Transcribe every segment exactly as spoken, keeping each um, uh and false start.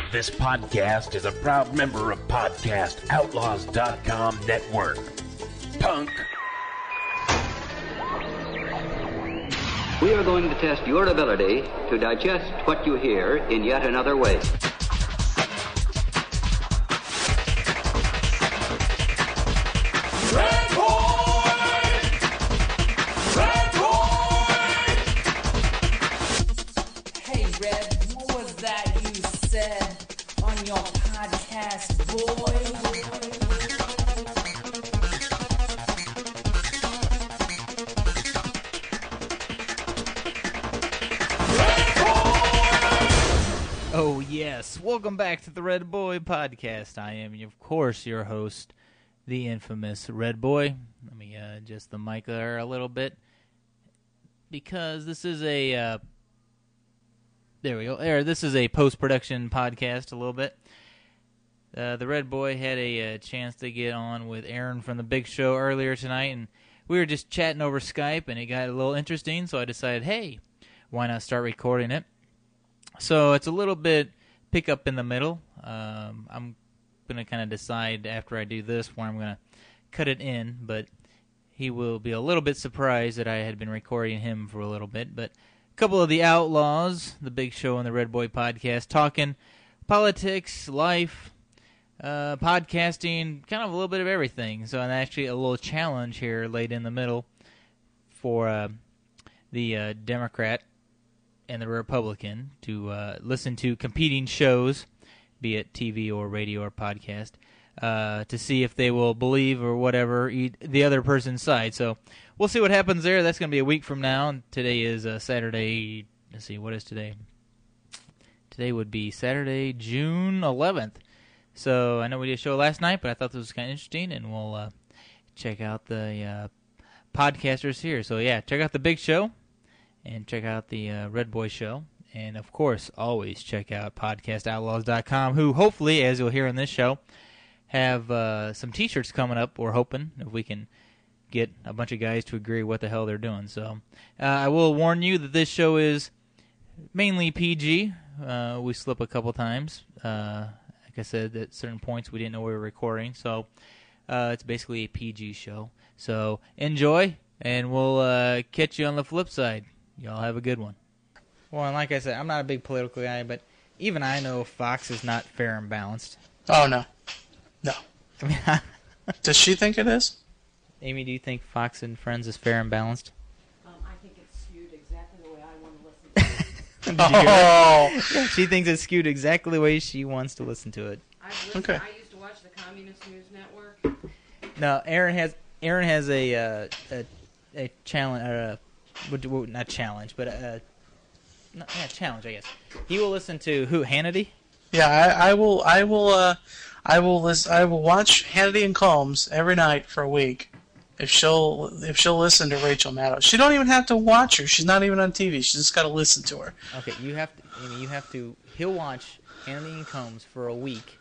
This podcast is a proud member of podcast outlaws dot com network. Punk. We are going to test your ability to digest what you hear in yet another way. Red Boy! Red Boy! Hey, Red, what was that you said on your podcast, boy? Oh, yes. Welcome back to the Red Boy Podcast. I am, of course, your host, the infamous Red Boy. Let me uh, adjust the mic there a little bit, because this is a, uh, there we go, there, this is a post-production podcast a little bit. Uh, the Red Boy had a uh, chance to get on with Aaron from The Big Show earlier tonight, and we were just chatting over Skype, and it got a little interesting, so I decided, hey, why not start recording it? So it's a little bit pick up in the middle. Um, I'm going to kind of decide after I do this where I'm going to cut it in, but he will be a little bit surprised that I had been recording him for a little bit. But a couple of the Outlaws, The Big Show and the Red Boy Podcast, talking politics, life, uh, podcasting, kind of a little bit of everything. So and actually a little challenge here laid in the middle for uh, the uh, Democrat and the Republican to uh, listen to competing shows, be it T V or radio or podcast, uh, to see if they will believe or whatever e- the other person's side. So we'll see what happens there. That's going to be a week from now. Today is uh, Saturday. Let's see, what is today? Today would be Saturday, June eleventh. So I know we did a show last night, but I thought this was kind of interesting, and we'll uh, check out the uh, podcasters here. So yeah, check out The Big Show. And check out the uh, Red Boy Show. And, of course, always check out podcast outlaws dot com, who hopefully, as you'll hear in this show, have uh, some T-shirts coming up. We're hoping if we can get a bunch of guys to agree what the hell they're doing. So uh, I will warn you that this show is mainly P G. Uh, we slip a couple times. Uh, like I said, at certain points we didn't know we were recording. So uh, it's basically a P G show. So enjoy, and we'll uh, catch you on the flip side. Y'all have a good one. Well, and like I said, I'm not a big political guy, but even I know Fox is not fair and balanced. Oh, no. No. I mean, Does she think it is? Amy, do you think Fox and Friends is fair and balanced? Um, I think it's skewed exactly the way I want to listen to it. Did you hear that? Oh! Yeah, she thinks it's skewed exactly the way she wants to listen to it. I've listened, Okay. I used to watch the Communist News Network. No, Aaron has Aaron has a uh, a, a challenge, uh, what, what, not challenge, but a, not, yeah, challenge, I guess. He will listen to who? Hannity? Yeah, I, I will. I will. Uh, I will. Listen, I will watch Hannity and Combs every night for a week. If she'll, if she'll listen to Rachel Maddow, she don't even have to watch her. She's not even on T V. She just got to listen to her. Okay, you have to. Amy, you have to. He'll watch Hannity and Combs for a week.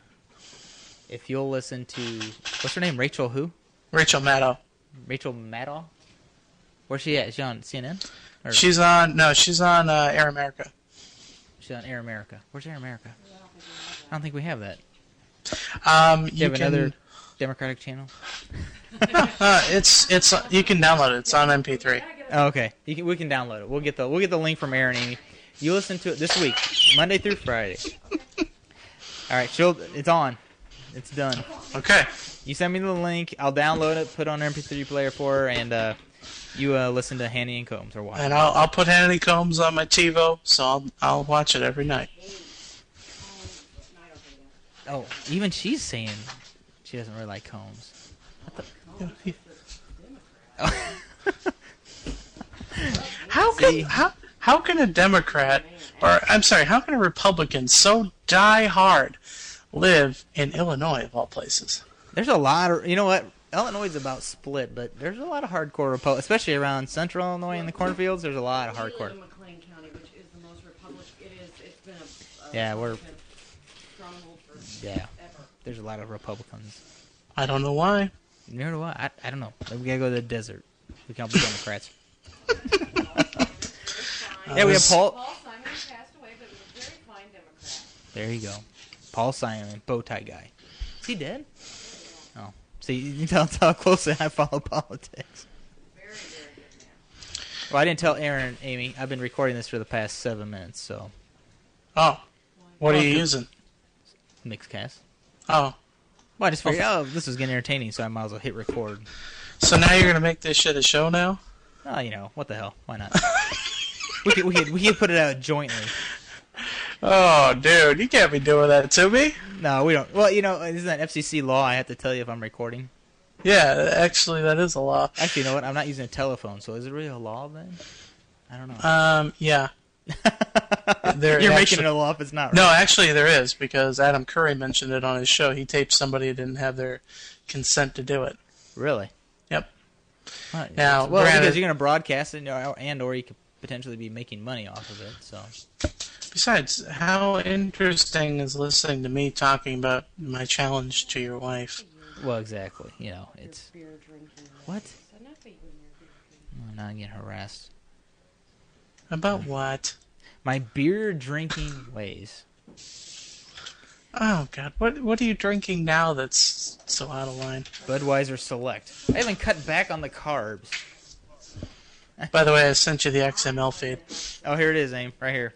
If you'll listen to what's her name? Rachel who? Rachel Maddow. Rachel Maddow? Where's she at? Is she on C N N? Or She's on. No, she's on uh, Air America. she's on Air America. Where's Air America? I don't think we have that. Um, Do you, you have can, another Democratic channel? uh, it's it's you can download it. It's on M P three. Oh, okay, you can, we can download it. We'll get the we'll get the link from Aaron. Amy, you listen to it this week, Monday through Friday. All right, she'll, it's on. It's done. Okay. You send me the link. I'll download it, put it on an M P three player for her, and uh, you uh, listen to Hannity and Combs or watch. And I'll I'll put Hannity Combs on my TiVo, so I'll I'll watch it every night. Oh, even she's saying she doesn't really like Combs. What the? Oh. How can how how can a Democrat, or I'm sorry, how can a Republican so die hard live in Illinois of all places? There's a lot of, you know what? Illinois is about split, but there's a lot of hardcore Republicans, especially around central Illinois in the cornfields. There's a lot of hardcore. In McLean County, which is the most Republican, it is. It's been a, a Yeah, we're- Republican stronghold for Yeah, ever. there's a lot of Republicans. I don't know why. You know what? I, I don't know. Maybe we gotta go to the desert. We can all be Democrats. Yeah, we have Paul. Paul Simon passed away, but he was a very fine Democrat. There you go. Paul Simon, bow tie guy. Is he dead? Oh, see, you can tell how closely I follow politics. Very, very good man. Well, I didn't tell Aaron, Amy. I've been recording this for the past seven minutes, so Oh, what are Oh, you good. using? Mixcast. Oh, Well, I just figured, oh, this was getting entertaining, so I might as well hit record. so now you're gonna make this shit a show now? Oh, you know, what the hell? Why not? we could we could we could put it out jointly. Oh, dude, you can't be doing that to me. No, we don't. Well, you know, isn't that F C C law? I have to tell you if I'm recording. Yeah, actually, that is a law. Actually, you know what? I'm not using a telephone, so is it really a law then? I don't know. Um, yeah. There You're actually- making it a law if it's not right. No, actually, there is, because Adam Curry mentioned it on his show. He taped somebody who didn't have their consent to do it. Really? Yep. Well, Now, well, granted- because you're going to broadcast it, or, and or you could potentially be making money off of it. So Besides, how interesting is listening to me talking about my challenge to your wife? well, exactly. You know, it's Beer drinking. what? Enough of you and your beer drinking. I'm not getting harassed. About what? My beer drinking ways. Oh, God. What What are you drinking now that's so out of line? Budweiser Select. I haven't cut back on the carbs. By the way, I sent you the X M L feed. Oh, here it is, Aim, right here.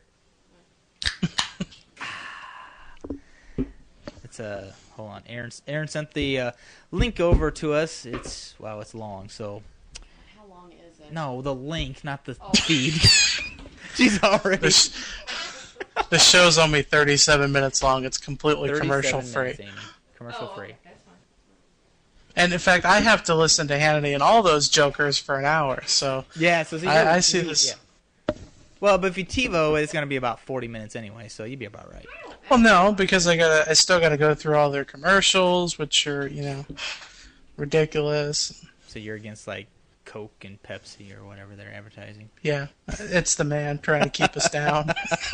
It's a uh, hold on. Aaron Aaron sent the uh, link over to us. It's wow, it's long. So How long is it? no, the link, not the Oh. feed. She's already This, the show's only thirty-seven minutes long. It's completely thirty-seven commercial free. minutes, Amy. Commercial Oh, free. okay, that's fine. And in fact, I have to listen to Hannity and all those jokers for an hour. So Yeah, so see, I- you're- I see you- this- yeah. Well, but if you TiVo, it's going to be about forty minutes anyway, so you'd be about right. Well, no, because I gotta, I still gotta go through all their commercials, which are, you know, ridiculous. So you're against like Coke and Pepsi or whatever they're advertising. Yeah, it's the man trying to keep us down.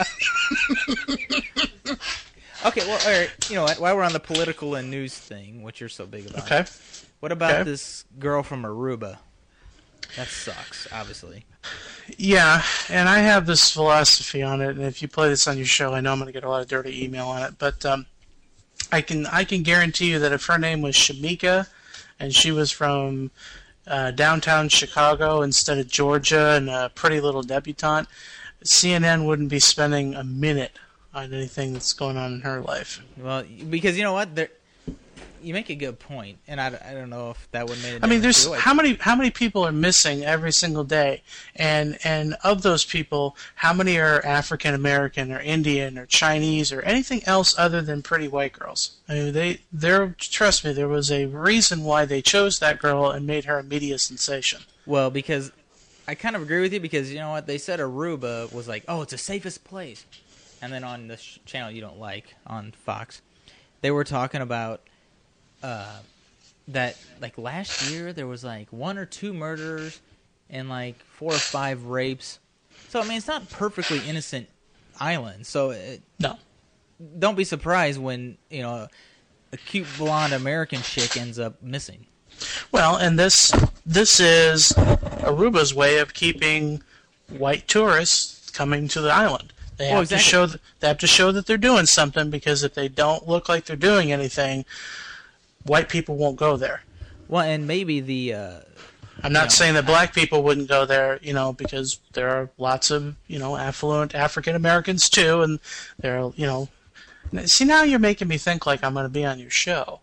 Okay, well, all right. You know what? While we're on the political and news thing, which you're so big about, Okay. what about Okay. this girl from Aruba? That sucks, obviously. Yeah, and I have this philosophy on it, and if you play this on your show, I know I'm going to get a lot of dirty email on it, but um, I can I can guarantee you that if her name was Shamika, and she was from uh, downtown Chicago instead of Georgia, and a pretty little debutante, C N N wouldn't be spending a minute on anything that's going on in her life. Well, because you know what? There, you make a good point, and I, I don't know if that would make a I mean, difference there's either way. how many how many people are missing every single day, and and of those people, how many are African American or Indian or Chinese or anything else other than pretty white girls? I mean, they there. Trust me, there was a reason why they chose that girl and made her a media sensation. Well, because I kind of agree with you because you know what? They said Aruba was like, oh, it's the safest place. And then on the sh- channel you don't like, on Fox, they were talking about uh, that, like, last year there was, like, one or two murders and, like, four or five rapes. So, I mean, it's not perfectly innocent island. So, it, No, don't be surprised when, you know, a, a cute blonde American chick ends up missing. well, and this this is Aruba's way of keeping white tourists coming to the island. They have Oh, to exactly. show th- they have to show that they're doing something, because if they don't look like they're doing anything, white people won't go there. Well, and maybe the... Uh, I'm not No, saying that black people wouldn't go there, you know, because there are lots of, you know, affluent African Americans too, and there are, you know. See, now you're making me think like I'm going to be on your show.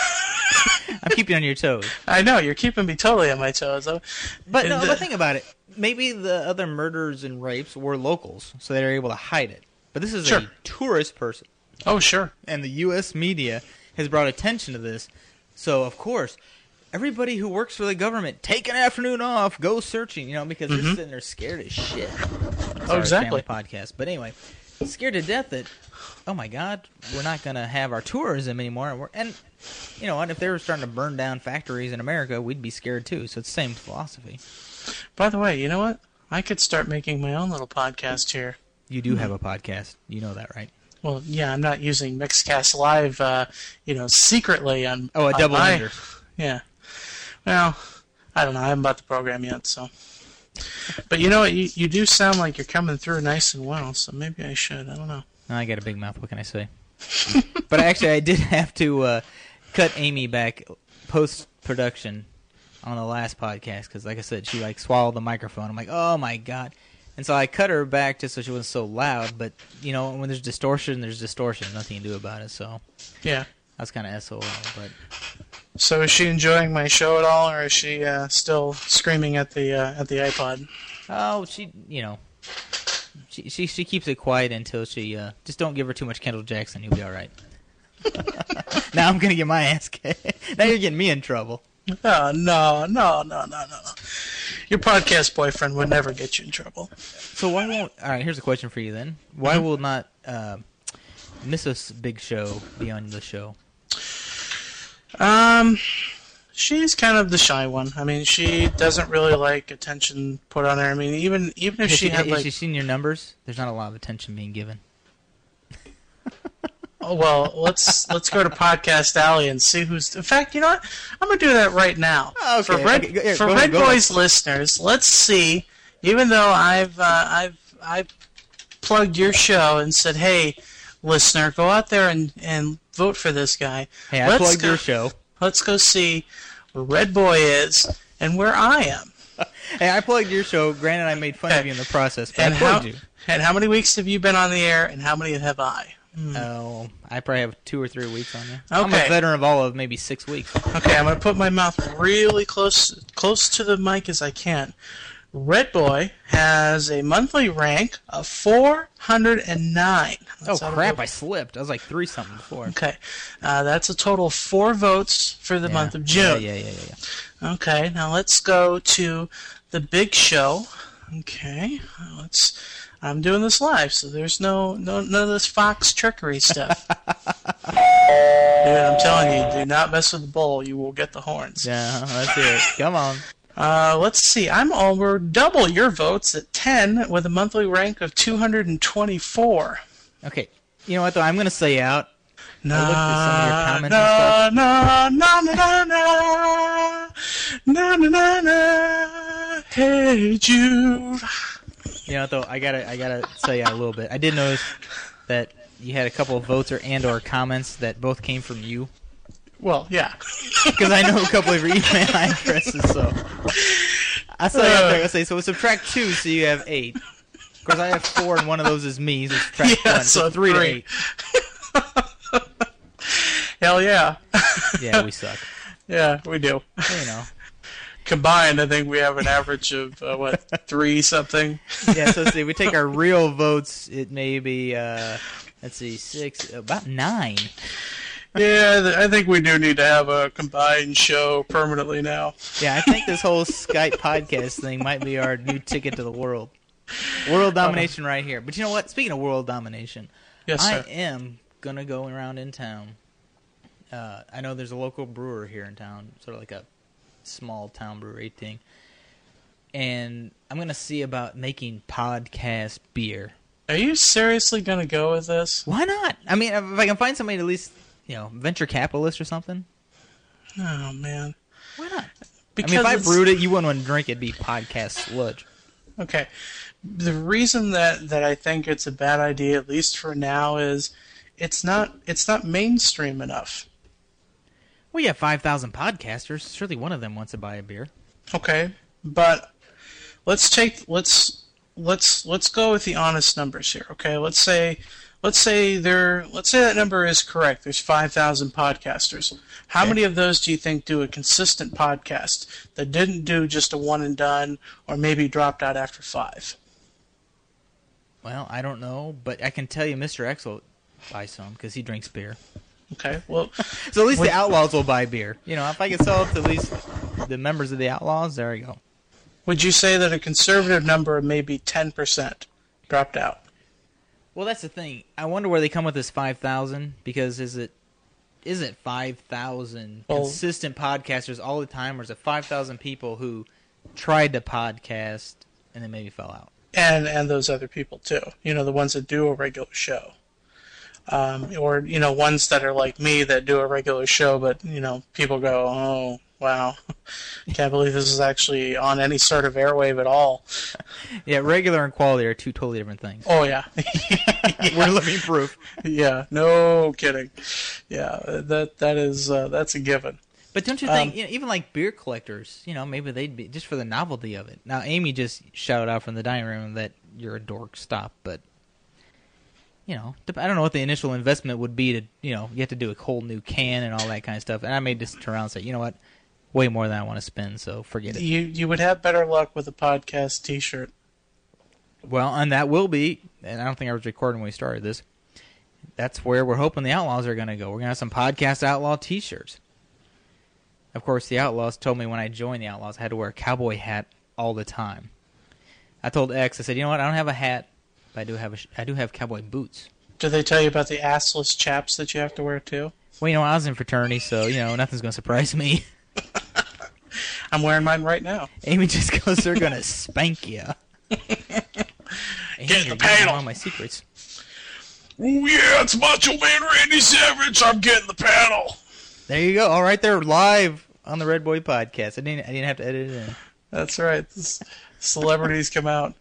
I'm keeping you on your toes. I know, you're keeping me totally on my toes. Uh, But no, the- but think about it. Maybe the other murders and rapes were locals, so they were able to hide it. But this is Sure. a tourist person, Oh, sure. and the U S media has brought attention to this. So, of course, everybody who works for the government, take an afternoon off, go searching, you know, because they're sitting there scared as shit. Sorry, Oh, exactly. Family podcast. But anyway, scared to death that, oh my God, we're not going to have our tourism anymore. And, we're, and you know what? If they were starting to burn down factories in America, we'd be scared too. So it's the same philosophy. By the way, you know what? I could start making my own little podcast here. You do have a podcast. You know that, right? Well, yeah, I'm not using Mixcast Live, uh, you know, secretly on. Oh, a on double my- ender. Yeah. Well, I don't know. I haven't bought the program yet, so. But you know what? You, you do sound like you're coming through nice and well, so maybe I should. I don't know. I got a big mouth. What can I say? But actually, I did have to uh, cut Amy back post-production on the last podcast because, like I said, she like swallowed the microphone. I'm like, oh my god. And so I cut her back just so she wasn't so loud. But, you know, when there's distortion, there's distortion. Nothing to do about it. So Yeah. I was kind of S O L. But So is she enjoying my show at all, or is she uh, still screaming at the uh, at the iPod? oh, she, you know, she she she keeps it quiet until she uh, just don't give her too much Kendall Jackson. You'll be all right. Now I'm gonna get my ass kicked. Now you're getting me in trouble. Oh, no, no, no, no, no, no. Your podcast boyfriend would never get you in trouble. So why won't? All right, here's a question for you then. Why will not uh, Missus Big Show be on the show? Um, she's kind of the shy one. I mean, she doesn't really like attention put on her. I mean, even even if Has she she, had has like, she seen your numbers? There's not a lot of attention being given. oh, well, let's let's go to Podcast Alley and see who's. In fact, you know what? I'm gonna do that right now. Oh, okay. For Red Okay, go- here, for go ahead, Red go ahead. Boys listeners, let's see. Even though I've uh, I've I've plugged your show and said, hey, listener, go out there and and vote for this guy. Hey, I Let's plugged go- your show. Let's go see where Red Boy is and where I am. Hey, I plugged your show. Granted, I made fun of Okay. you in the process, but And I how plugged you. and how many weeks have you been on the air, and how many have I? Oh, I probably have two or three weeks on you. I'm Okay. a veteran of all of maybe six weeks. Okay, I'm gonna put my mouth really close close to the mic as I can. Red Boy has a monthly rank of four hundred nine. Oh That's out of crap! the- I slipped. I was like three something before. Okay, uh, that's a total of four votes for the Yeah. month of June. Yeah, yeah, yeah, yeah. yeah. Okay, now let's go to the big show. Okay, let's. I'm doing this live, so there's no no none of this Fox trickery stuff. Dude, I'm telling you, do not mess with the bull. You will get the horns. Yeah, let's hear it. Come on. Uh, let's see. I'm over double your votes at ten with a monthly rank of two hundred twenty-four. Okay. You know what though? I'm gonna say out. Na I looked at some of your comments na and na na na na na na na na. Hey Jude. You know, though, I gotta, I gotta say out a little bit. I did notice that you had a couple of votes or and or comments that both came from you, Well, yeah. because I know a couple of your email addresses. So I saw you out there. I say so. Subtract two, so you have eight. Of course, I have four, and one of those is me. So subtract Yeah, one, so, so three, three. to eight. Hell yeah. Yeah, we suck. Yeah, we do. You know. Combined, I think we have an average of uh, what three something. Yeah. So let's see. We take our real votes. It may be. Uh, let's see, six, about nine. Yeah, th- I think we do need to have a combined show permanently now. Yeah, I think this whole Skype podcast thing might be our new ticket to the world. World domination right here. But you know what? Speaking of world domination, Yes, I sir. am going to go around in town. Uh, I know there's a local brewer here in town, sort of like a small town brewery thing. And I'm going to see about making podcast beer. Are you seriously going to go with this? Why not? I mean, if I can find somebody at least, you know, venture capitalist or something. Oh, man. Why not? Because I mean, if I it's- brewed it, you wouldn't want to drink it. It'd be podcast sludge. Okay. The reason that, that I think it's a bad idea, at least for now, is it's not it's not mainstream enough. Well, you have five thousand podcasters. Surely one of them wants to buy a beer. Okay, but let's take let's let's let's go with the honest numbers here. Okay, let's say let's say there let's say that number is correct. There's five thousand podcasters. How Okay. many of those do you think do a consistent podcast that didn't do just a one and done, or maybe dropped out after five? Well, I don't know, but I can tell you Mister X will buy some because he drinks beer. Okay, well, So at least What- the Outlaws will buy beer. You know, if I can sell it to at least the members of the Outlaws, there we go. would you say that a conservative number of maybe ten percent dropped out? Well, that's the thing. I wonder where they come with this five thousand because is it is it five thousand Well- consistent podcasters all the time, or is it five thousand people who tried to podcast and then maybe fell out? and and those other people too. You know, the ones that do a regular show, um, or you know, ones that are like me that do a regular show, but you know, people go, oh, Wow. Can't believe this is actually on any sort of airwave at all. Yeah, regular and quality are two totally different things. Oh, yeah. We're living proof. Yeah, no kidding. Yeah, that that is uh, that's a given. But don't you think, Um, you know, even like beer collectors, you know, maybe they'd be, just for the novelty of it. Now, Amy just shouted out from the dining room that you're a dork, stop, but, you know, I don't know what the initial investment would be to, you know, you have to do a whole new can and all that kind of stuff. And I may just turn around and say, you know what, way more than I want to spend, so forget it. You you would have better luck with a podcast T-shirt. Well, and that will be, and I don't think I was recording when we started this, that's where we're hoping the Outlaws are going to go. We're going to have some Podcast Outlaw T-shirts. Of course, the Outlaws told me when I joined the Outlaws I had to wear a cowboy hat all the time. I told X, I said, you know what, I don't have a hat, but I do have a sh- I do have cowboy boots. Did they tell you about the assless chaps that you have to wear too? Well, you know, I was in fraternity, so, you know, nothing's going to surprise me. I'm wearing mine right now. Amy just goes, they're going to spank you. Amy, Get in you're the getting panel. all my secrets. Oh yeah, it's Macho Man Randy Savage. I'm getting the panel. There you go. All right there, live on the Red Boy Podcast. I didn't, I didn't have to edit it in. That's right. This, celebrities come out.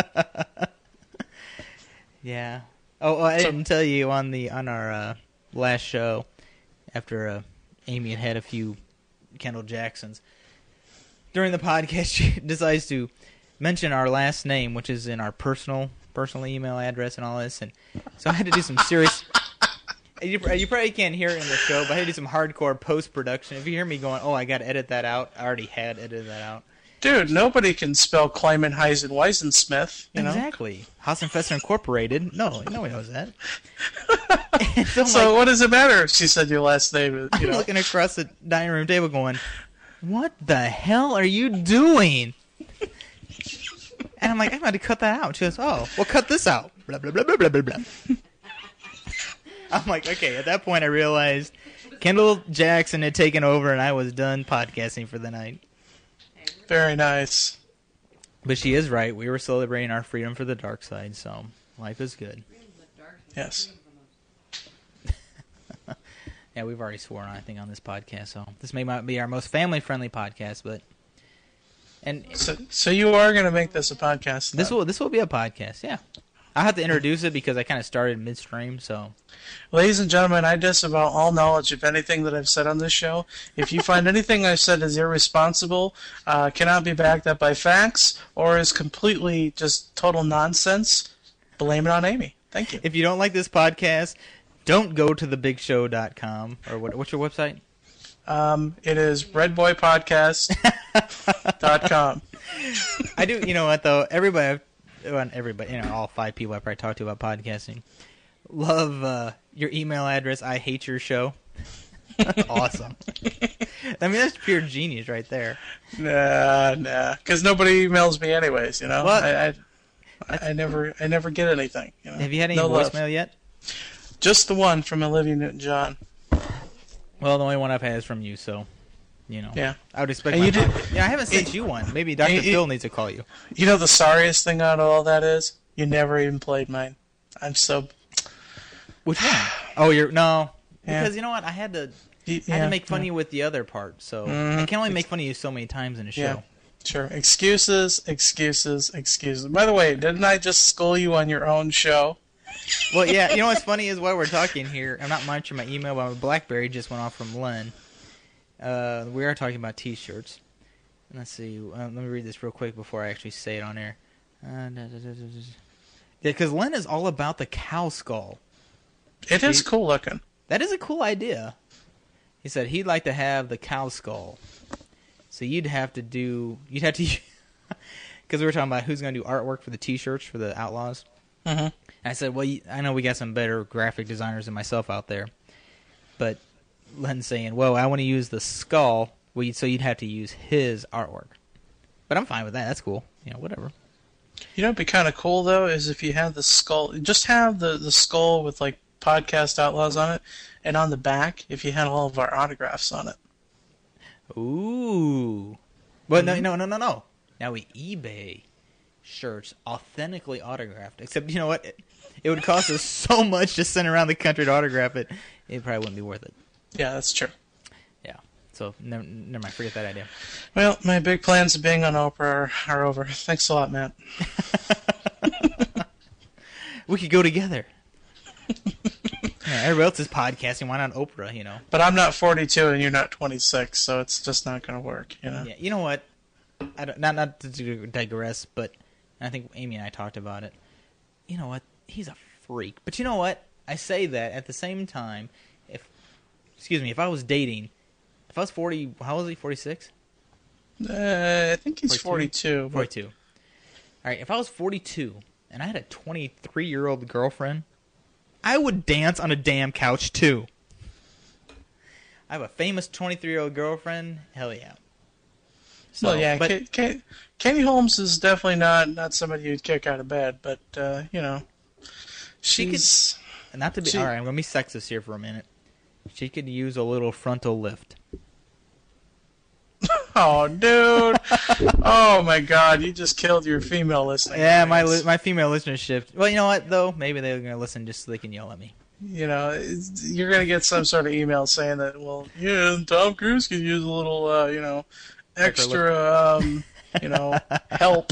Yeah. Oh, I didn't tell you on the on our uh, last show, after uh, Amy had had a few Kendall Jacksons, during the podcast she decides to mention our last name, which is in our personal personal email address and all this, and so I had to do some serious. You, you probably can't hear it in the show, but I had to do some hardcore post production. If you hear me going, "Oh, I got to edit that out," I already had edited that out. Dude, nobody can spell Kleiman Heisen Weisensmith, you know? Exactly. Hassenfester Incorporated. No, nobody knows that. so, So like, what does it matter if she said your last name? You I'm know? looking across the dining room table going, what the hell are you doing? And I'm like, I'm going to cut that out. She goes, oh, well, cut this out. Blah, blah, blah, blah, blah, blah, blah. I'm like, okay, at that point I realized Kendall Jackson had taken over and I was done podcasting for the night. Very nice. But she is right. We were celebrating our freedom for the dark side, so life is good. Yes. Yeah, we've already sworn, I think, on this podcast, so this may not be our most family-friendly podcast, but and So, so you are going to make this a podcast? this then? will this will be a podcast, yeah. I have to introduce it because I kind of started midstream, so Ladies and gentlemen, I disavow all knowledge of anything that I've said on this show. If you find anything I've said is irresponsible, uh, cannot be backed up by facts, or is completely just total nonsense, blame it on Amy. Thank you. if you don't like this podcast, don't go to the big show dot com, or what, what's your website? Um, it is red boy podcast dot com. I do, you know what, though? Everybody, well, everybody, you know, all five people I probably talked to about podcasting, love uh, your email address, I hate your show. That's awesome. I mean, that's pure genius right there. Nah, nah, because nobody emails me anyways. You know, What? I, I, I never, I never get anything. You know? Have you had any No love. voicemail yet? Just the one from Olivia Newton-John. Well, the only one I've had is from you, so, you know. Yeah. I would expect And my you did- Yeah, I haven't sent you one. Maybe Doctor you- Phil needs to call you. You know the sorriest thing out of all that is you never even played mine. I'm so. Which one? Oh, you're... No. Yeah. Because, you know what? I had to... y- I had yeah, to make fun of yeah. you with the other part, so... Mhm. I can only make fun of you so many times in a show. Yeah. Sure. Excuses, excuses, excuses. By the way, didn't I just school you on your own show? Well, yeah, you know what's funny is while we're talking here, I'm not monitoring my email, but my BlackBerry just went off from Len. Uh, we are talking about T-shirts. Let's see. Uh, let me read this real quick before I actually say it on air. Uh, da, da, da, da, da. Yeah, because Len is all about the cow skull. It is See- cool looking. That is a cool idea. He said he'd like to have the cow skull. So you'd have to do... You'd have to... Because we were talking about who's going to do artwork for the T-shirts for the Outlaws. Mm-hmm. I said, well, you- I know we got some better graphic designers than myself out there. But Len's saying, well, I want to use the skull, well, you- so you'd have to use his artwork. But I'm fine with that. That's cool. You know, whatever. You know what'd be kind of cool though is if you had the skull, just have the the skull with like Podcast Outlaws on it, and on the back, if you had all of our autographs on it. Ooh. Well, no, no, no, no, no. Now we eBay shirts authentically autographed. Except, you know what? It, it would cost us so much to send around the country to autograph it. It probably wouldn't be worth it. Yeah, that's true. Yeah. So never, never mind. Forget that idea. Well, my big plans of being on Oprah are, are over. Thanks a lot, Matt. We could go together. Yeah, everybody else is podcasting. Why not Oprah? You know. But I'm not forty-two and you're not twenty-six, so it's just not going to work. You know. Yeah. You know what? I don't, not not to digress, but I think Amy and I talked about it. You know what? He's a freak. But you know what? I say that at the same time. If excuse me, if I was dating, if I was forty, how old is he? forty-six? Uh, I think he's forty-two. forty-two. All right. If I was forty-two and I had a twenty-three-year-old girlfriend, I would dance on a damn couch too. I have a famous twenty-three-year-old girlfriend. Hell yeah. So, well, yeah, but, K- K- Katie Holmes is definitely not, not somebody you'd kick out of bed, but, uh, you know, she's... She could, not to be... she, all right, I'm going to be sexist here for a minute. She could use a little frontal lift. Oh, dude. Oh, my God. You just killed your female listening. Yeah, my li- my female listenership. Well, you know what, though? Maybe they're going to listen just so they can yell at me. You know, you're going to get some sort of email saying that, well, yeah, Tom Cruise could use a little, uh, you know, extra, um, you know, help.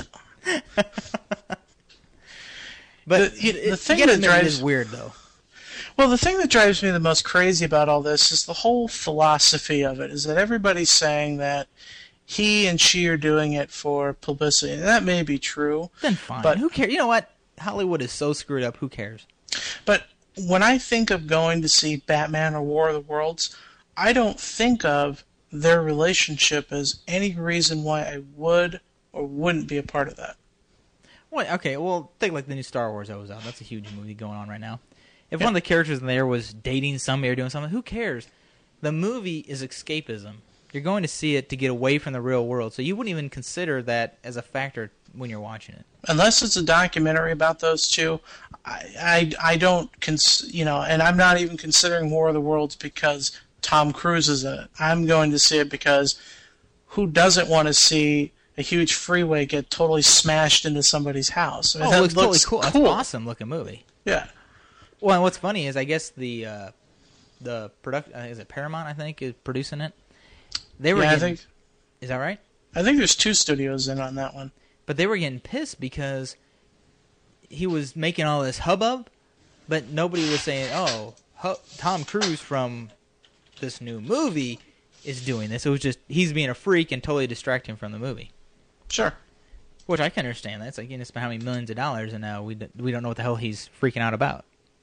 But the, it, the thing you gotta that admit, it drives is weird, though. Well, the thing that drives me the most crazy about all this is the whole philosophy of it, is that everybody's saying that he and she are doing it for publicity. And that may be true. Then fine. But who cares? You know what? Hollywood is so screwed up. Who cares? But when I think of going to see Batman or War of the Worlds, I don't think of their relationship as any reason why I would or wouldn't be a part of that. Well, okay, well, think like the new Star Wars that was out. That's a huge movie going on right now. If one of the characters in there was dating somebody or doing something, who cares? The movie is escapism. You're going to see it to get away from the real world, so you wouldn't even consider that as a factor when you're watching it. Unless it's a documentary about those two, I, I, I don't, cons- you know, and I'm not even considering War of the Worlds because Tom Cruise is in it. I'm going to see it because who doesn't want to see a huge freeway get totally smashed into somebody's house? I mean, Oh, that it looks, looks totally cool. cool. That's an awesome looking movie. Yeah. Well, and what's funny is I guess the uh, the product uh, is it Paramount I think is producing it. They were yeah, getting, I think. Is that right? I think there's two studios in on that one. But they were getting pissed because he was making all this hubbub, but nobody was saying, "Oh, hu- Tom Cruise from this new movie is doing this." It was just he's being a freak and totally distracting from the movie. Sure. Which I can understand. That's like, you know, spent how many millions of dollars, and now we d- we don't know what the hell he's freaking out about.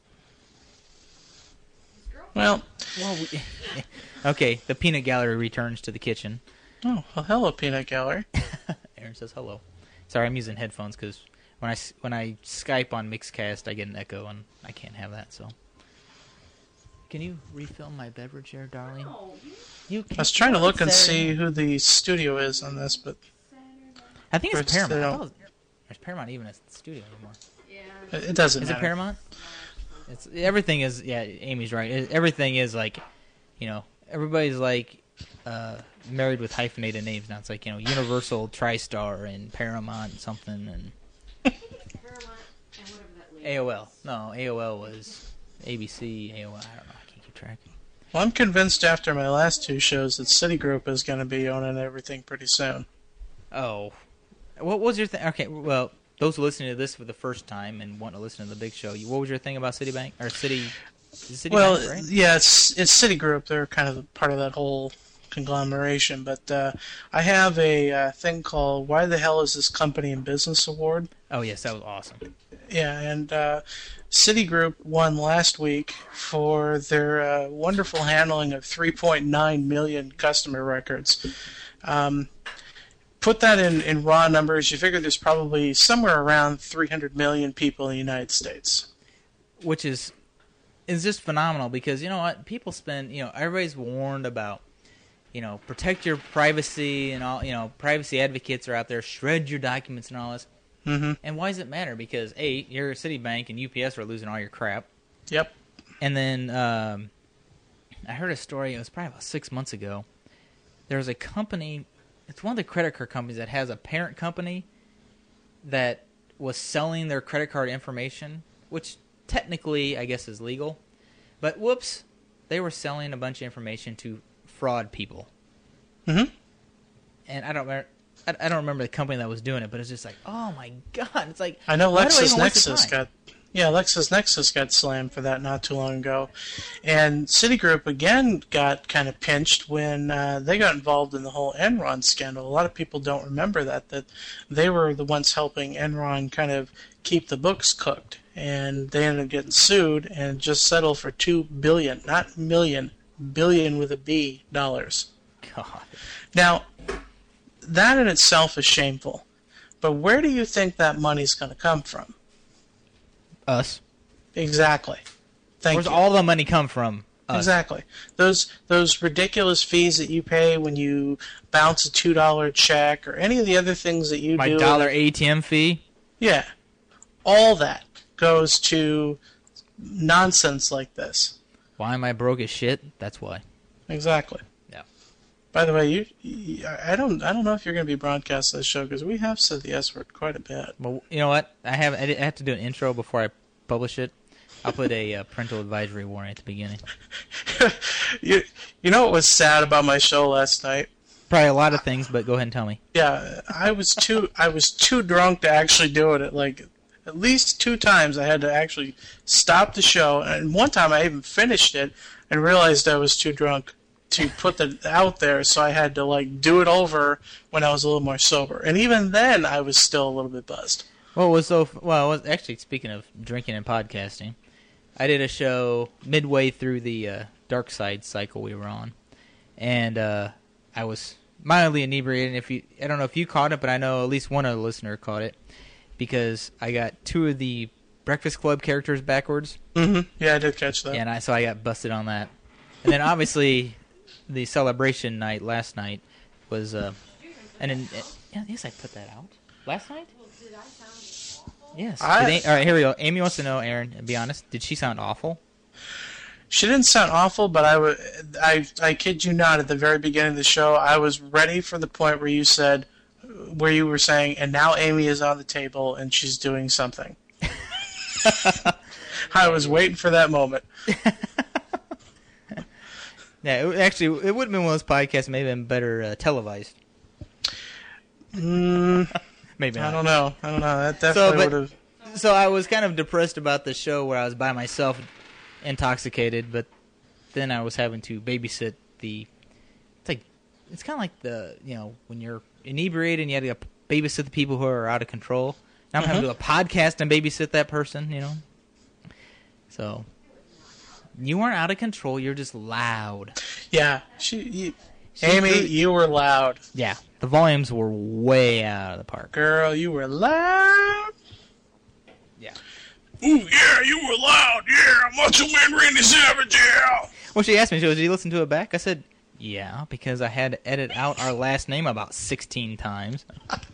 Well, Well, we, okay. The peanut gallery returns to the kitchen. oh, well, hello, Peanut Gallery. Aaron says hello. Sorry, I'm using headphones because when I when I Skype on Mixcast, I get an echo, and I can't have that. So, can you refill my beverage here, darling? You. Can I was trying to look and Saturday. see who the studio is on this, but I think it's First, Paramount. they I don't- thought it was- There's Paramount even at the studio anymore. Yeah. it it doesn't Is it matter. Paramount? It's everything is yeah. Amy's right. It, everything is like, you know, everybody's like uh, married with hyphenated names now. It's like, you know, Universal, TriStar, and Paramount something, and Paramount and whatever that lady A O L. No, A O L was A B C. A O L. I don't know. I can't keep track. Well, I'm convinced after my last two shows that Citigroup is going to be owning everything pretty soon. Oh, what was your thing? Okay, well, those listening to this for the first time and want to listen to the big show, you- what was your thing about Citibank or City? Is it Citibank, Well, right? yeah, it's it's Citigroup. They're kind of part of that whole conglomeration. But uh, I have a uh, thing called "Why the Hell Is This Company in Business" award. Oh yes, that was awesome. Yeah, and uh, Citigroup won last week for their uh, wonderful handling of three point nine million customer records. Um, put that in, in raw numbers, you figure there's probably somewhere around three hundred million people in the United States. Which is is just phenomenal because you know what, people spend, you know, everybody's warned about, you know, protect your privacy and all, you know, privacy advocates are out there, shred your documents and all this. Mm-hmm. And why does it matter? Because A, you're a Citibank and U P S are losing all your crap. Yep. And then um, I heard a story, it was probably about six months ago. There was a company, it's one of the credit card companies that has a parent company that was selling their credit card information, which technically I guess is legal. But whoops, they were selling a bunch of information to fraud people. Mm-hmm. And I don't remember. I, I don't remember the company that was doing it, but it's just like, oh my god! It's like I know why do I Lexus even waste the Nexus time? got yeah Lexus Nexus got slammed for that not too long ago, and Citigroup again got kind of pinched when uh, they got involved in the whole Enron scandal. A lot of people don't remember that that they were the ones helping Enron kind of keep the books cooked, and they ended up getting sued and just settled for two billion, not million, billion with a B dollars. God. Now, that in itself is shameful, but where do you think that money's going to come from? Us. Exactly. Thank Where's you. all the money come from? Us. Exactly. Those those ridiculous fees that you pay when you bounce a two dollar check or any of the other things that you My do. dollar A T M fee. Yeah. All that goes to nonsense like this. Why am I broke as shit? That's why. Exactly. Yeah. By the way, you, you I don't I don't know if you're going to be broadcasting this show because we have said the S word quite a bit. Well, you know what? I have I have to do an intro before I publish it. I'll put a uh, parental advisory warning at the beginning. you you know what was sad about my show last night? Probably a lot of things, but go ahead and tell me. Yeah, I was too I was too drunk to actually do it. At like at least two times I had to actually stop the show, and one time I even finished it and realized I was too drunk to put that out there, so I had to like do it over when I was a little more sober. And even then, I was still a little bit buzzed. Well, it was so well. It was, actually, speaking of drinking and podcasting, I did a show midway through the uh, Dark Side cycle we were on, and uh, I was mildly inebriated. If you, I don't know if you caught it, but I know at least one other listener caught it because I got two of the Breakfast Club characters backwards. Mm-hmm. Yeah, I did catch that. And I so I got busted on that. And then obviously the celebration night last night was uh and then yeah, yes I put that out. Last night? Yes. I- Did A- all right, here we go. Amy wants to know, Aaron, be honest, did she sound awful? She didn't sound awful, but I, w- I, I kid you not, at the very beginning of the show, I was ready for the point where you said, where you were saying, and now Amy is on the table and she's doing something. I was waiting for that moment. Yeah, it, actually, it would have been one of those podcasts maybe been better uh, televised. Mm, Maybe not. I don't know. I don't know. That definitely but- would have... So I was kind of depressed about the show where I was by myself, intoxicated, but then I was having to babysit the. It's like it's kind of like the you know when you're inebriated and you have to babysit the people who are out of control. Now I'm having to do a podcast and babysit that person, you know. So you weren't out of control. You're just loud. Yeah. She, you, She Amy, threw- you were loud. Yeah, the volumes were way out of the park. Girl, you were loud. Yeah. Ooh, yeah, you were loud. Yeah, Macho Man Randy Savage, yeah. Well, she asked me, she goes, did you listen to it back? I said, yeah, because I had to edit out our last name about sixteen times.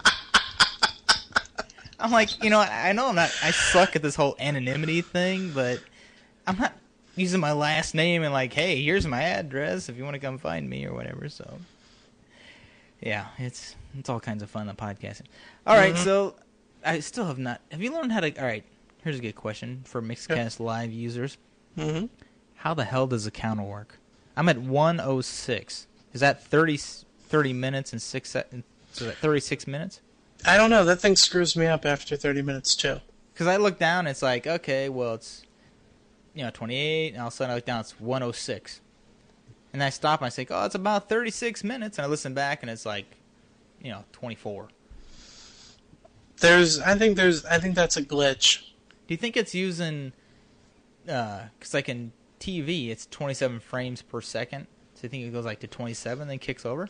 I'm like, you know, I know I'm not, I suck at this whole anonymity thing, but I'm not using my last name and like, hey, here's my address if you want to come find me or whatever, so. Yeah, it's it's all kinds of fun, the podcasting. All right, Mm-hmm. so I still have not, have you learned how to, all right, here's a good question for Mixcast Live users. Mm-hmm. How the hell does the counter work? I'm at one oh six. Is that thirty, thirty minutes and six seconds? So that thirty-six minutes? I don't know. That thing screws me up after thirty minutes, too. Because I look down, it's like, okay, well, it's, you know, twenty-eight, and all of a sudden I look down, it's one oh six. And I stop and I say, oh, it's about thirty-six minutes, and I listen back, and it's like, you know, twenty-four. There's, I think there's, I think that's a glitch. Do you think it's using, because like in T V, it's twenty-seven frames per second, so you think it goes like to twenty-seven, then kicks over?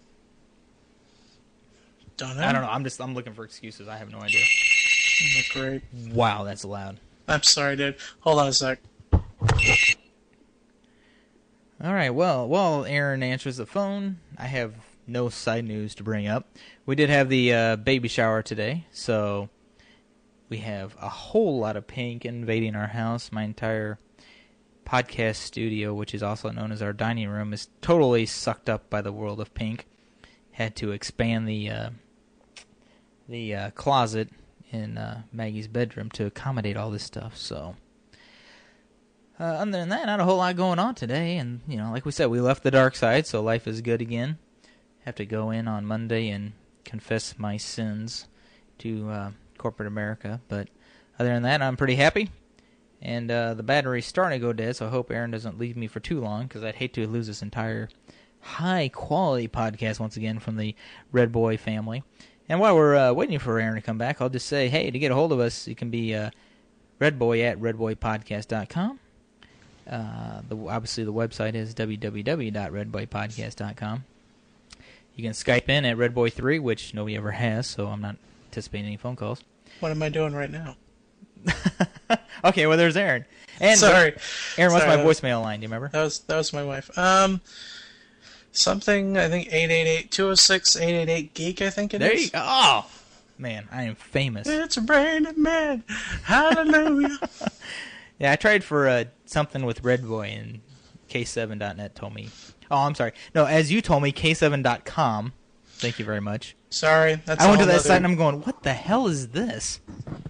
Don't know. I don't know. I'm just I'm looking for excuses. I have no idea. Great. Wow, that's loud. I'm sorry, dude. Hold on a sec. All right. Well, while Aaron answers the phone, I have no side news to bring up. We did have the uh, baby shower today, so we have a whole lot of pink invading our house. My entire podcast studio, which is also known as our dining room, is totally sucked up by the world of pink. Had to expand the uh, the uh, closet in uh, Maggie's bedroom to accommodate all this stuff. So, uh, other than that, not a whole lot going on today. And you know, like we said, we left the dark side, so life is good again. have to go in on Monday and confess my sins to uh, corporate America. But other than that, I'm pretty happy. And uh, the battery's starting to go dead, so I hope Aaron doesn't leave me for too long, because I'd hate to lose this entire high-quality podcast once again from the Red Boy family. And while we're uh, waiting for Aaron to come back, I'll just say, hey, to get a hold of us, you can be uh, redboy at redboypodcast dot com. Uh, the, obviously, the website is w w w dot redboypodcast dot com. You can Skype in at redboy three, which nobody ever has, so I'm not anticipating any phone calls. What am I doing right now? Okay, well, there's Aaron. And Sorry. Aaron, what's Sorry, my that was- voicemail line? Do you remember? That was that was my wife. Um, something I think eight eight eight, two oh six, eight eight eight geek. I think it There is. you go. Oh, man, I am famous. It's raining man. Hallelujah. Yeah, I tried for uh, something with Red Boy, and K seven dot net told me. Oh, I'm sorry. No, as you told me, K seven dot com. Thank you very much. Sorry, that's. I went all to that another- site and I'm going, what the hell is this?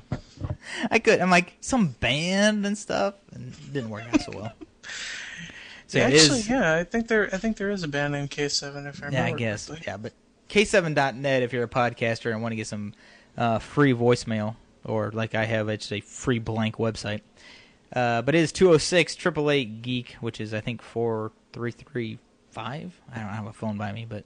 I could. I'm like some band and stuff, and it didn't work out so well. So Yeah, it actually, is. yeah, I think there. I think there is a band named K seven. If I remember. Yeah, I guess. correctly. Yeah, but K seven dot net if you're a podcaster and want to get some uh, free voicemail, or like I have, it's a free blank website. Uh, but it is two oh six, eight eight eight, geek, which is, I think, four three three five. I don't have a phone by me, but...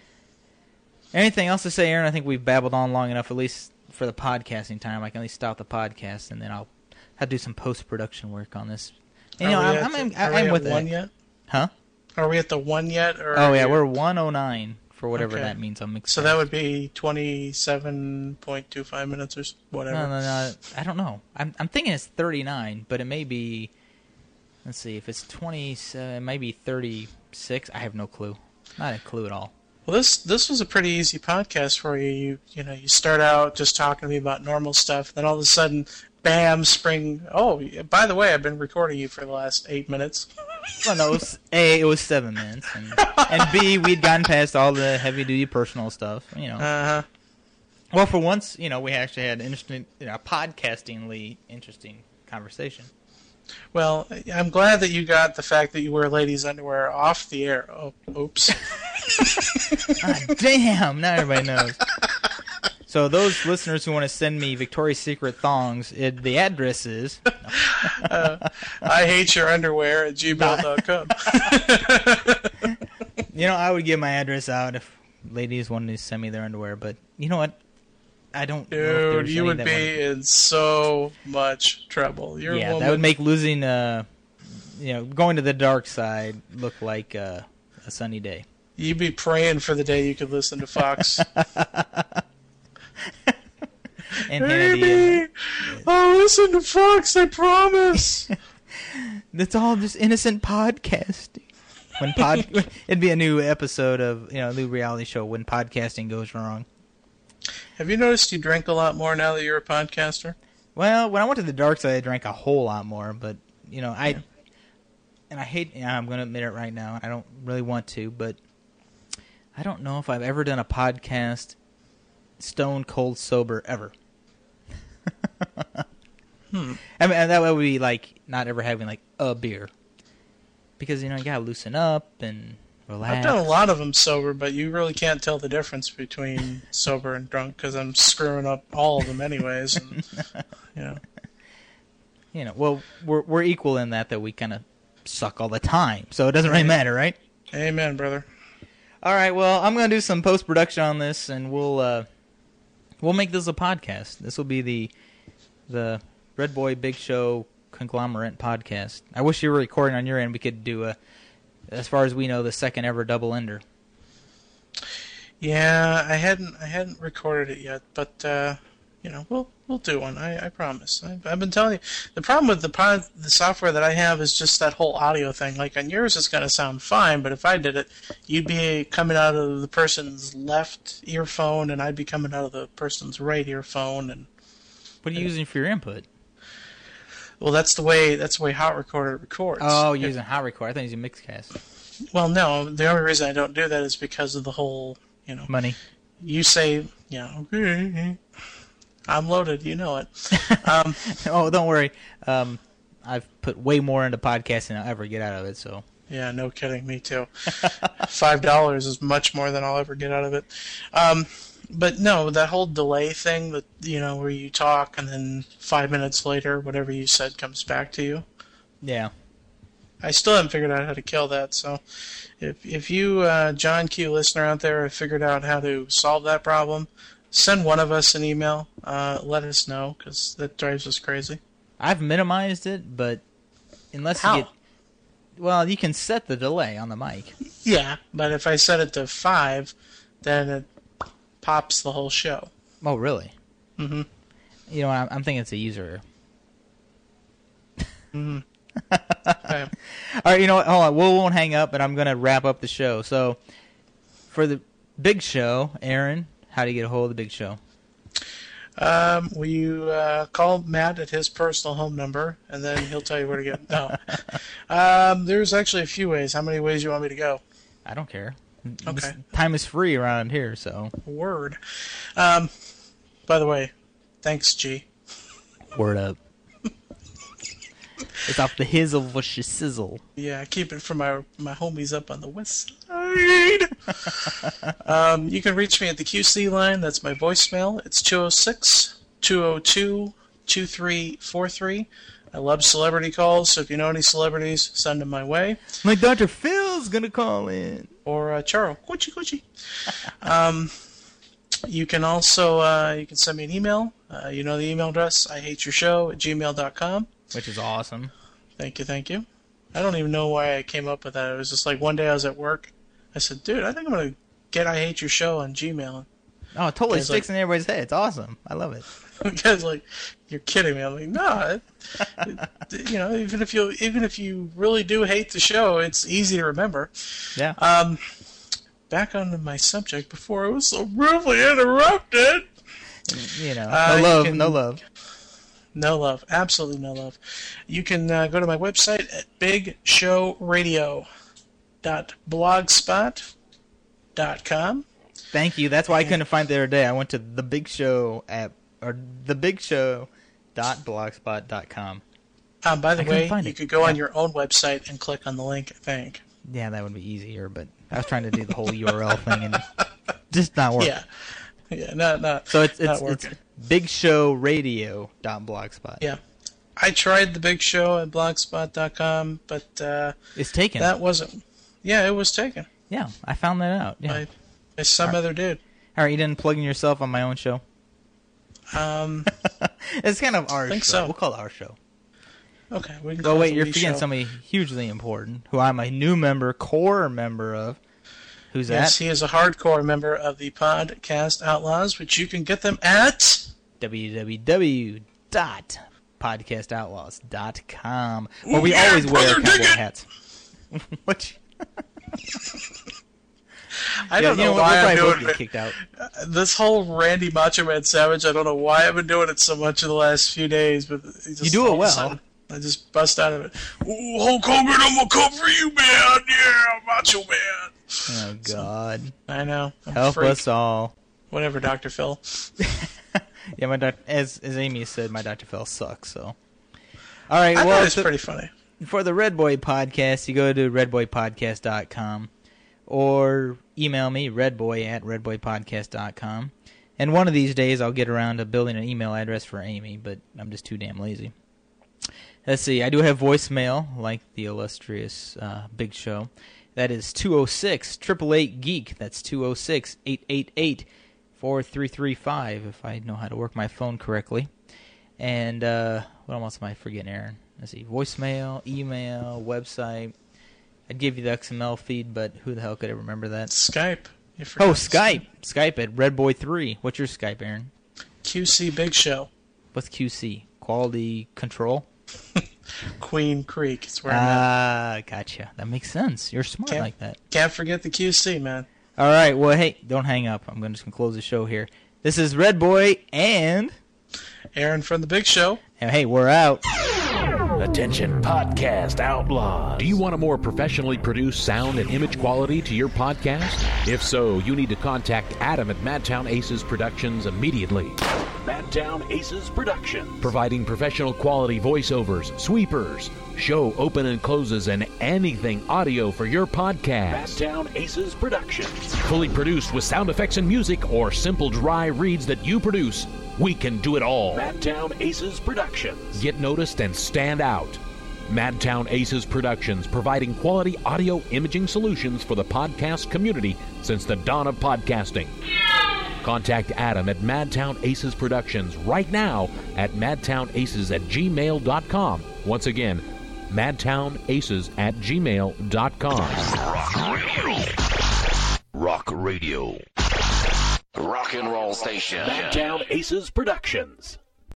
Anything else to say, Aaron? I think we've babbled on long enough, at least for the podcasting time. I can at least stop the podcast, and then I'll have to do some post-production work on this. And, you know, Are we I'm, at I'm, the- I'm, are we I'm at with one it. yet? Huh? Are we at the one yet? Or Oh, are yeah, you- we're one oh nine for whatever Okay. that means. I'm mixed So up. that would be twenty-seven point two five minutes or s- whatever. No, no, no. I don't know. I'm I'm thinking it's thirty-nine, but it may be. Let's see. If it's twenty-seven, it might be thirty-six. I have no clue. Not a clue at all. Well, this this was a pretty easy podcast for you. You you know you start out just talking to me about normal stuff, then all of a sudden, bam, spring. Oh, by the way, I've been recording you for the last eight minutes. Well, no. It was, A, it was seven minutes, and, and B, we'd gotten past all the heavy-duty personal stuff. You know. Uh huh. Well, for once, you know, we actually had an interesting, you know, podcastingly interesting conversation. Well, I'm glad that you got the fact that you wear ladies' underwear off the air. Oh, oops. Ah, damn! Now everybody knows. So those listeners who want to send me Victoria's Secret thongs, it, the address is... uh, I hate your underwear at gmail dot com. You know, I would give my address out if ladies wanted to send me their underwear, but you know what? I don't know if Dude, there's you any would that be in so much trouble. You're Yeah, a woman. that would make losing, uh, you know, going to the dark side look like uh, a sunny day. You'd be praying for the day you could listen to Fox. And Hannity, Amy, I'll listen to Fox, I promise. it's all just innocent podcasting. When pod, it'd be a new episode of, you know, a new reality show when podcasting goes wrong. Have you noticed you drink a lot more now that you're a podcaster? Well, when I went to the dark side, I drank a whole lot more, but, you know, I, and I hate, yeah, I'm going to admit it right now, I don't really want to, but I don't know if I've ever done a podcast stone cold sober ever. Hmm. I mean, and that would be like not ever having like a beer, because you know you gotta loosen up and relax. I've done a lot of them sober, but you really can't tell the difference between sober and drunk because I'm screwing up all of them anyways. And, you know. You know, well, we're we're equal in that that we kind of suck all the time, so it doesn't really matter, right? Amen, brother. All right, well, I'm gonna do some post production on this, and we'll uh, we'll make this a podcast. This will be the the Red Boy Big Show conglomerate podcast. I wish you were recording on your end. We could do a, as far as we know, the second ever double ender. Yeah, I hadn't I hadn't recorded it yet, but uh, you know we'll we'll do one. I, I promise. I've, I've been telling you. The problem with the pod, the software that I have is just that whole audio thing. Like on yours, it's gonna sound fine, but if I did it, you'd be coming out of the person's left earphone, and I'd be coming out of the person's right earphone, and What are you using for your input? well, that's the way that's the way Hot Recorder records. Oh, you're using Hot Record. I thought you were using Mixcast. Well, no. The only reason I don't do that is because of the whole, you know, Money. you say, yeah, okay, I'm loaded, you know it. Um, Oh, don't worry. Um, I've put way more into podcasting than I'll ever get out of it, so Yeah, no kidding. Me too. Five dollars is much more than I'll ever get out of it. Um, but no, that whole delay thing that you know, where you talk and then five minutes later, whatever you said comes back to you. Yeah. I still haven't figured out how to kill that. So, if if you, uh, John Q listener out there, have figured out how to solve that problem, send one of us an email. Uh, let us know, because that drives us crazy. I've minimized it, but unless How? you get... Well, you can set the delay on the mic. Yeah, but if I set it to five, then it pops the whole show. Oh, really? Mm-hmm. You know, I'm, I'm thinking it's a user error. Mm-hmm. Okay. All right, you know what? Hold on. We won't hang up, and I'm going to wrap up the show. So, for the big show, Aaron, how do you get a hold of the big show? Um, will you uh, call Matt at his personal home number, and then he'll tell you where to get. No. Um, there's actually a few ways. How many ways do you want me to go? I don't care. Okay. This time is free around here, so. Word. Um, by the way, thanks, G. Word up. It's off the hizzle for shizzle. Yeah, keep it for my my homies up on the west side. um, you can reach me at the Q C line. That's my voicemail. It's two oh six, two oh two, two three four three. I love celebrity calls, so if you know any celebrities, send them my way. Like Doctor Phil's going to call in. Or uh, Charo. Gucci, Gucci. um, you can also uh, you can send me an email. Uh, you know the email address, I hate your show at gmail dot com. Which is awesome. Thank you, thank you. I don't even know why I came up with that. It was just like one day I was at work. I said, dude, I think I'm going to get I Hate Your Show on Gmail. Oh, it totally Guys sticks like, in everybody's head. It's awesome. I love it. The guy's like, you're kidding me. I'm like, no. It, it, you know, even if you even if you really do hate the show, it's easy to remember. Yeah. Um, back on my subject before I was so rudely interrupted. You know, Uh, no you love, can- no love. No love. Absolutely no love. You can uh, go to my website at big show radio dot blogspot dot com. Thank you. That's why I couldn't find it the other day. I went to the Big Show app, or the big show dot blogspot dot com. Um, by the I couldn't way, find you it. could go on Yeah. your own website and click on the link, I think. Yeah, that would be easier, but I was trying to do the whole U R L thing and just not work. Yeah. Yeah, not, not, So it's not it's, it's working. big show radio dot blogspot. Yeah. I tried the big show at blogspot dot com, but uh, It's taken. that wasn't... Yeah, it was taken Yeah, I found that out. Yeah. by, by some other dude. All right, you didn't plug in yourself on my own show? Um, It's kind of our think show. so. We'll call it our show. okay, we can Oh, call it wait, the you're Wii forgetting show. somebody hugely important, who I'm a new member, core member of. Who's Yes, that? he is a hardcore member of the Podcast Outlaws, which you can get them at... w w w dot podcast outlaws dot com, where Ooh, we yeah, always wear brother, cowboy dig it. hats. What? I don't you know, know, why we'll I'm probably both doing get it. kicked out. This whole Randy Macho Man Savage, I don't know why I've been doing it so much in the last few days, but it just, You do it all of a well. sudden, I just bust out of it. Ooh, Hulk Hogan, I'm gonna come for you, man. Yeah, Macho Man. Oh God, I know. I'm a help freak. us all. Whatever, Doctor Phil. Yeah, my doc- as as Amy said, my Doctor Phil sucks. So, all right. I well, thought it's th- pretty funny. for the Red Boy Podcast, you go to red boy podcast dot com or email me, redboy at red boy podcast dot com. And one of these days, I'll get around to building an email address for Amy, but I'm just too damn lazy. Let's see. I do have voicemail, like the illustrious uh, Big Show. That is two oh six, eight eight eight, geek. That's two oh six, eight eight eight, four three three five, if I know how to work my phone correctly. And uh, what else am I forgetting, Aaron? Let's see. Voicemail, email, website. I'd give you the X M L feed, but who the hell could ever remember that? Skype. You Oh, forgot Skype. Skype at Red Boy three. What's your Skype, Aaron? Q C Big Show. What's Q C? Quality Control? Queen Creek is where I'm at. Ah, gotcha. That makes sense. You're smart Can't- like that. Can't forget the Q C, man. All right. Well, hey, don't hang up. I'm going to just gonna close the show here. This is Red Boy, and... Aaron from the Big Show. and hey, we're out. Attention, podcast outlaws. Do you want a more professionally produced sound and image quality to your podcast? If so, you need to contact Adam at Madtown Aces Productions immediately. Madtown Aces Productions. Providing professional quality voiceovers, sweepers, show open and closes, and anything audio for your podcast. Madtown Aces Productions. Fully produced with sound effects and music or simple dry reads that you produce. We can do it all. Madtown Aces Productions. Get noticed and stand out. Madtown Aces Productions, providing quality audio imaging solutions for the podcast community since the dawn of podcasting. Contact Adam at Madtown Aces Productions right now at madtownaces at gmail dot com. Once again, madtownaces at gmail dot com. Rock Radio. Rock Radio. Rock and roll station. Madtown Aces Productions.